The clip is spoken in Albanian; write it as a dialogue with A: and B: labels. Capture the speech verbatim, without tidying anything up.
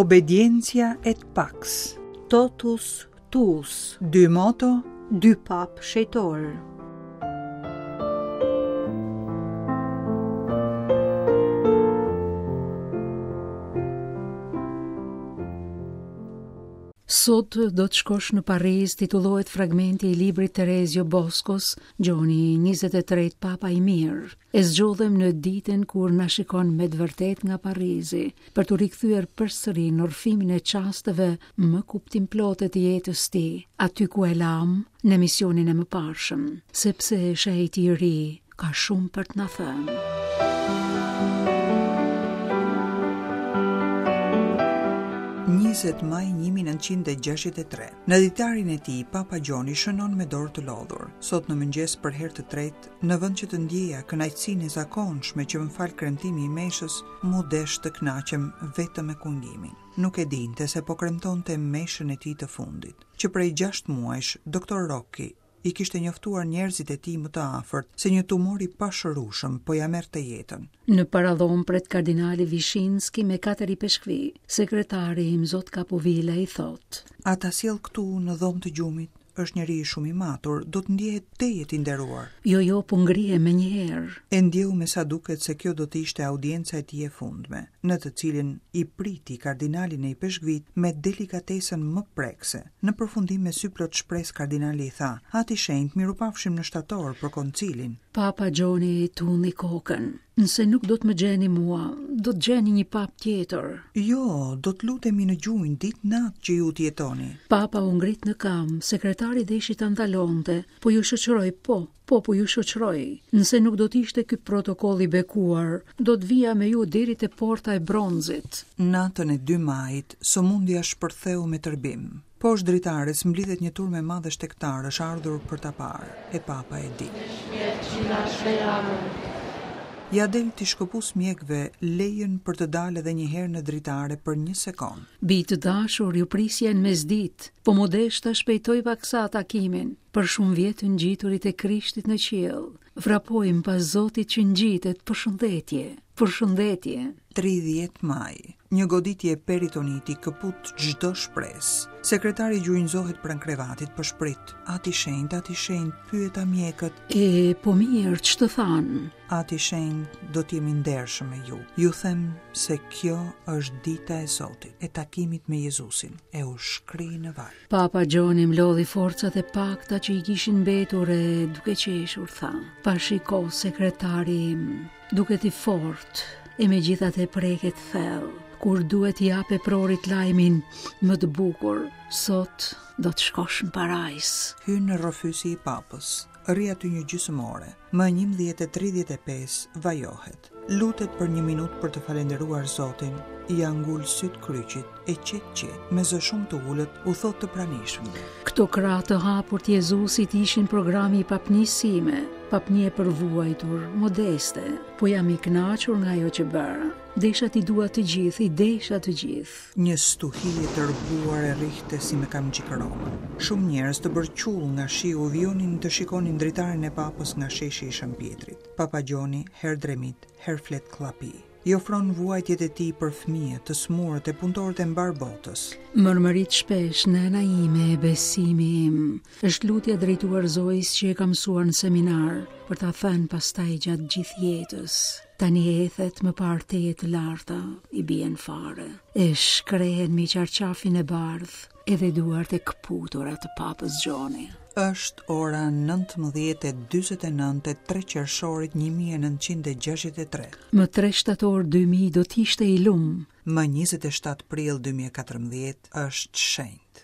A: Obediencia et pax.
B: Totus tuus.
A: Dy moto,
B: Dy pap shejtor. Sot do të shkosh në Paris titullohet fragmenti i librit Terezio Boscos, Gjoni njëzet e tretë Papa i Mirë. E zgjodhem në ditën kur na shikon me të vërtet nga Parisi, për të rikthyer përsëri në orfimin e çasteve më kuptimplotë të jetës ti, aty ku e lam në misionin e mëparshëm, sepse shejti i ri ka shumë për të na thënë.
A: njëzet maj një mijë e nëntëqind e gjashtëdhjetë e tre. Në ditarin e tij, Papa Gjoni shënon me dorë të lodhur. Sot në mëngjes për herë të tretë, në vend që të ndjeja kënaqësinë e zakonshme që më fal kremtimi i meshës, mu desh të kënaqem vetëm me kundimin. Nuk e dinte se po kremtonte meshën e tij të fundit, që prej gjashtë muajsh doktor Rocchi i kishte njoftuar njerëzit e tij më të afërt se një tumor i pashërueshëm po ja merrte jetën.
B: Në paradhom pret kardinali Vishinski me katër i peshkvi, sekretari im zot Kapovila i thot:
A: Ata sjell këtu në dhomë të gjumit, është njeri shumë i matur, do të ndjehet tejet i nderuar.
B: Jo, jo, po ngrihe me njëherë.
A: E ndjeu me sa duket se kjo do të ishte audienca e tij e fundme, në të cilin i priti kardinalin e i peshkvit me delikatesën më prekse. Në përfundim me sy plot shpresë kardinali i tha: Ati shenjt, mirupafshim në shtator për koncilin.
B: Papa Gjoni tulli kokën. Nëse nuk do të më gjeni mua, do të gjeni një pap tjetër.
A: Jo, do të lutemi në gjunjë ditë natë që ju t'jetoni.
B: Papa u ngrit në kam, sekretari deshi ta ndalonte, po ju shoqëroj, po, po, po ju shoqëroj. Nëse nuk do t'ishte ky protokoll i bekuar, do të vija me ju deri te porta e bronzit.
A: Natën e dy majit, sëmundja shpërtheu me tërbim. Poshtë dritares mblidhet një turme e madhe shtektarësh ardhur për ta parë, e papa e di. Ja del t'i shkëpus mjekve lejen për të dalë edhe një herë në dritare për një sekond.
B: Bi të dashur, ju prisjen mesdit, po modeshta shpejtoj paksa takimin, për shumë vjetë ngjiturit e Krishtit në qiell. Vrapojmë pas Zotit që ngjitet, përshëndetje, përshëndetje.
A: tridhjetë maj, një goditje peritoniti këput çdo shpresë. Sekretari gjunjëzohet pranë krevatit për shprit. Ati shenjt, ati shenjt, pyeta mjekët.
B: E, po mirë, ç'të thanë?
A: Ati shenjt, do t'jemi ndershëm me ju. Ju them se kjo është dita e Zotit, e takimit me Jezusin, e u shkri në val.
B: Papa Gjoni mlodhi forcat e pakta që i kishin mbetur e duke qeshur tha: Pa shiko, sekretari im, duket i fort, e me gjithat e preket thellë. Kur duhet i jape prorit lajmin më të bukur, sot do të shkosh në parajs.
A: Hyn në rrofysi i papës, rri aty një gjysmore, më njëmbëdhjetë e tridhjetë e pesë vajohet. Lutet për një minutë për të falenderuar Zotin, i angul syt kryqit, e qet qet, me zë shumë të ullët, u thot të pranishmëve.
B: Këto krah të hapur të Jezusit ishin programi i papnisime, papnie për vuajtur, modeste, po jam i kënaqur nga ajo që bëra. Desha t'i dua të gjithë, i desha të gjithë.
A: Një stuhi e të rëbuar e rihte si me kam gjikëroma. Shumë njerëz të bërqull nga shiu vjonin të shikonin dritarin e papës nga sheshi i Shëmpjetrit. Papa Gjoni, her dremit, her flet klapi. I ofron vuajtjet e tij për fëmijët, të smurët e punëtorët e mbar botës.
B: Mërmërit shpesh nëna ime e besimi im, është lutja drejtuar Zojës që e kam mësuar në seminar, për ta thënë pastaj gjatë gjithë jetës. Tani ethet më parë tejet të larta, i bien fare. E shkrehen mi qarqafin e bardh, edhe duart e këputura të papës Gjoni.
A: Është ora nëntëmbëdhjetë e dyzet e nëntë e tre qershorit një mijë e nëntëqind e gjashtëdhjetë e tre.
B: Më tre shtator dy mijë do t'ishte i lumë.
A: Më njëzet e shtatë prill dy mijë e katërmbëdhjetë është shenjtë.